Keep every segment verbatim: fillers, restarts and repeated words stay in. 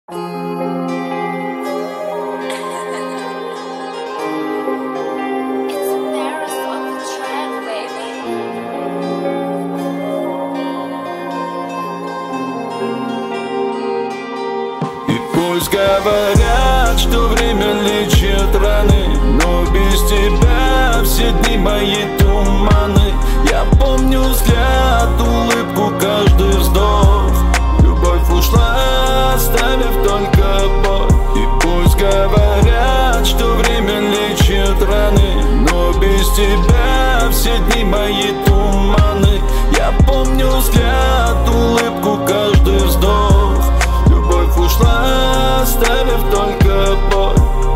Пусть говорят, что время лечит раны, но без тебя все дни мои туманы. Я помню взгляд, улыбку, каждый вздох. Любовь ушла, оставив только боль. И пусть говорят, что время лечит раны, но без тебя все дни мои туманы. Я помню взгляд, улыбку, каждый вздох. Любовь ушла, оставив только боль.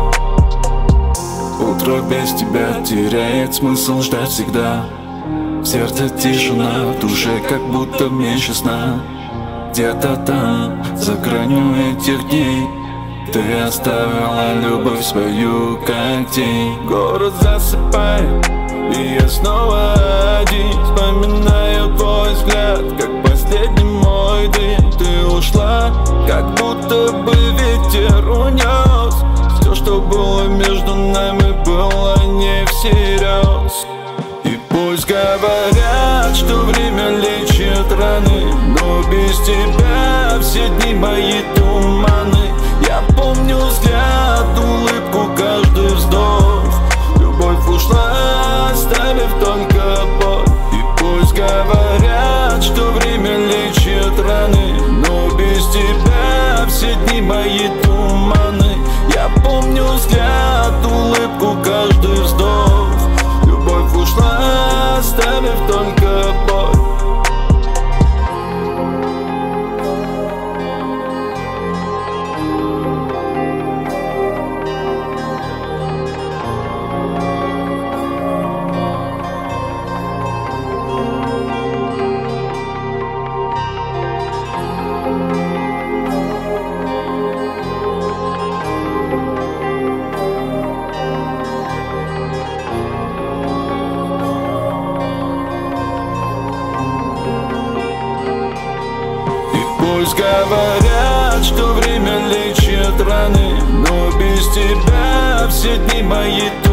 Утро без тебя теряет смысл ждать всегда. В сердце тишина, в душе как будто меньше сна. Где-то там, за гранью этих дней, ты оставила любовь свою, как тень. Город засыпает, и я снова один. Вспоминаю твой взгляд, как последний мой дым. Ты ушла, как будто бы ветер унес. Все, что было между нами, было не всерьез. И пусть говорят, что время лечит раны, но без тебя все дни мои туманы. Я помню взгляд, улыбку, каждый вздох. Любовь ушла, оставив только боль. И пусть говорят, что время лечит раны, но без тебя все дни мои туманы. Я помню взгляд, улыбку, каждый вздох. Любовь ушла, оставив только боль. Пусть говорят, что время лечит раны, но без тебя все дни мои